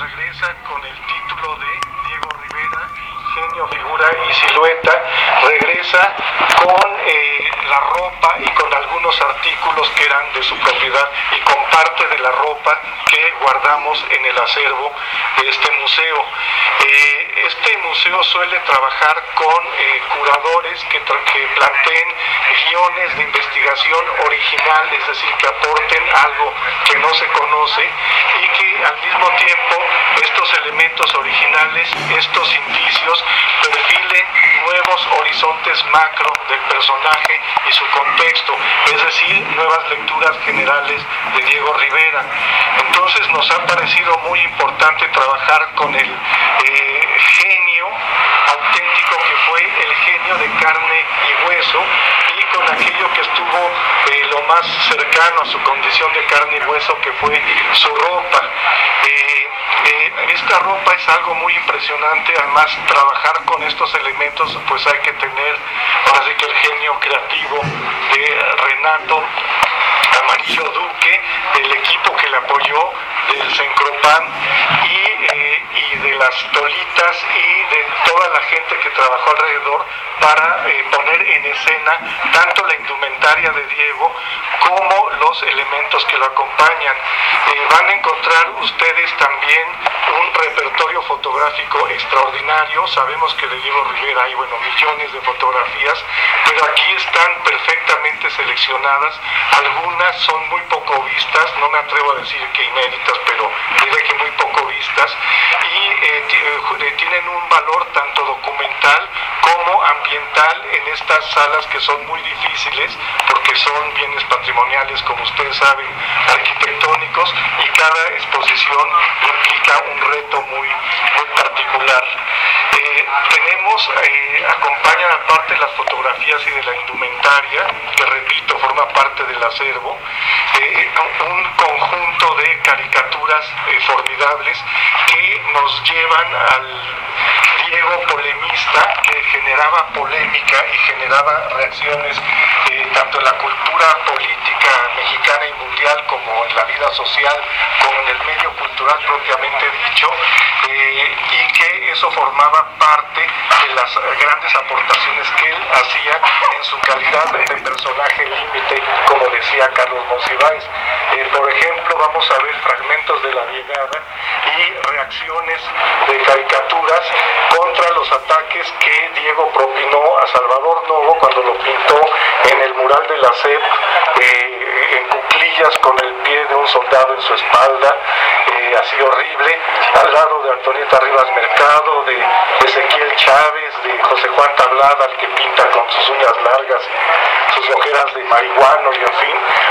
regresa con el título de Diego Rivera, Genio, Figura y Silueta. Regresa con la ropa y con algunos artículos que eran de su propiedad y con parte de la ropa que guardamos en el acervo de este museo. Este museo suele trabajar con curadores que planteen guiones de investigación original, es decir, que aporten algo que no se conoce y que al mismo tiempo estos elementos originales, estos indicios, perfilen nuevos horizontes macro del personaje y su contexto, es decir, nuevas lecturas generales de Diego Rivera. Entonces nos ha parecido muy importante trabajar con el genio auténtico que fue el genio de carne y hueso, y con aquello que estuvo lo más cercano a su condición de carne y hueso, que fue su ropa. Esta ropa es algo muy impresionante. Además, trabajar con estos elementos, pues hay que tener, ahora sí que el genio creativo de Renato Amarillo Duque, del equipo que le apoyó, del Cencropan y de las Tolitas y de toda la gente que trabajó alrededor para poner en escena tanto la indumentaria de Diego como los elementos que lo acompañan. Van a encontrar ustedes también un repertorio fotográfico extraordinario. Sabemos que de Diego Rivera hay, millones de fotografías, pero aquí están perfectamente seleccionadas. Algunas son muy poco vistas, no me atrevo a decir que inéditas, pero diré que muy poco vistas, y tienen un valor tanto documental como ambiental en estas salas que son muy difíciles porque son bienes patrimoniales, como ustedes saben, arquitectónicos, y cada exposición implica un reto muy particular. Acompañan, aparte de las fotografías y de la indumentaria, que repito, forma parte del acervo, un conjunto de caricaturas formidables que nos llevan al Diego polemista, que generaba polémica y generaba reacciones tanto en la cultura política mexicana y mundial, como en la vida social, como en el medio cultural propiamente dicho, y que eso formaba parte de las grandes aportaciones que él hacía en su calidad de personaje límite, como decía Carlos Monsiváis. Por ejemplo, vamos a ver fragmentos de la llegada y reacciones de caricaturas contra los ataques que Diego propinó a Salvador Novo cuando lo pintó en el mural de la SEP, en cuclillas con el pie de un soldado en su espalda, así horrible, al lado de Antonieta Rivas Mercado, de Ezequiel Chávez, de José Juan Tablada, al que pinta con sus uñas largas y sus ojeras de marihuano, y en fin,